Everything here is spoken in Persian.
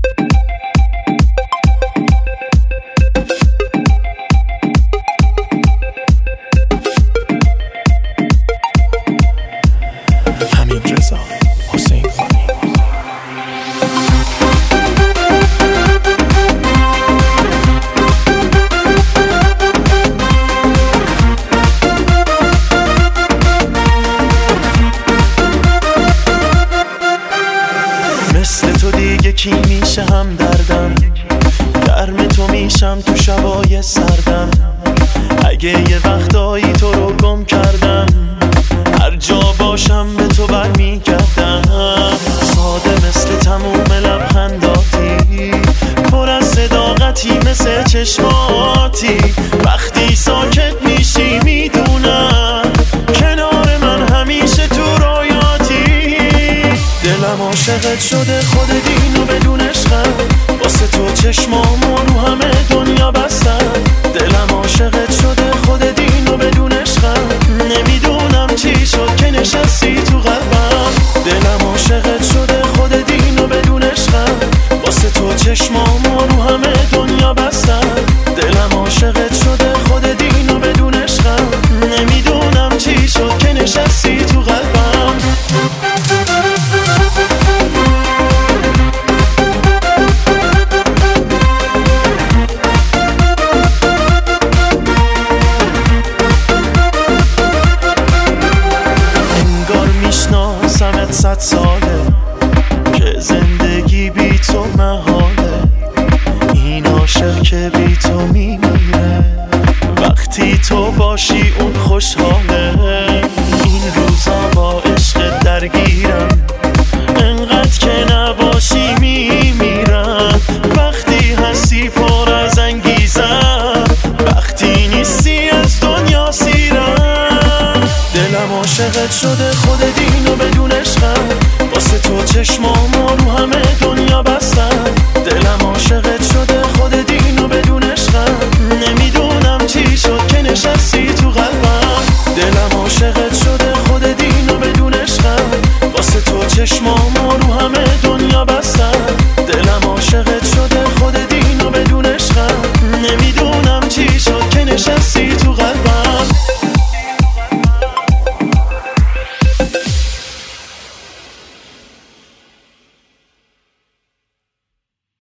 مثل تو دیگه کی میشه هم دردم، گرم تو میشم تو شبای سردم. اگه یه وقتایی تو رو گم کردم، هر جا باشم به تو برمیگردم. ساده مثل تموم لبخنداتی، پر از صداقتی مثل چشماتی. وقتی ساکت میشی میدونم کنار من همیشه تو رویاتی. دلم عاشقت شده خود دینو بدون عشقم، واسه تو چشمامو رو همه دنیا بستم. دلم عاشقت شده خود دینو بدون عشقم، نمیدونم چی شد که نشستی تو قلبم. دلم عاشقت شده خود دینو بدون عشقم، واسه تو چشمامو رو همه دنیا بستم. دلم عاشقت شده خود دینو بدون عشقم، نمیدونم چی شد که نشستی تو قلبم. میشناسمت 100 ساله که زندگی بی تو محاله. این عاشق که بی تو میمیره، وقتی تو باشی اون خوشحاله. این روزا با عشق درگیرم، انقدر که نباشی میمیرم. وقتی هستی پر از انگیزم، وقتی نیستی از دنیا سیرم. دلم عاشقت شده خود دینو بدون عشقم، واسه تو چشمامو رو همه دنیا بستم. دلم عاشقت شده خود دینو بدون عشقم، نمیدونم چی شد که نشستی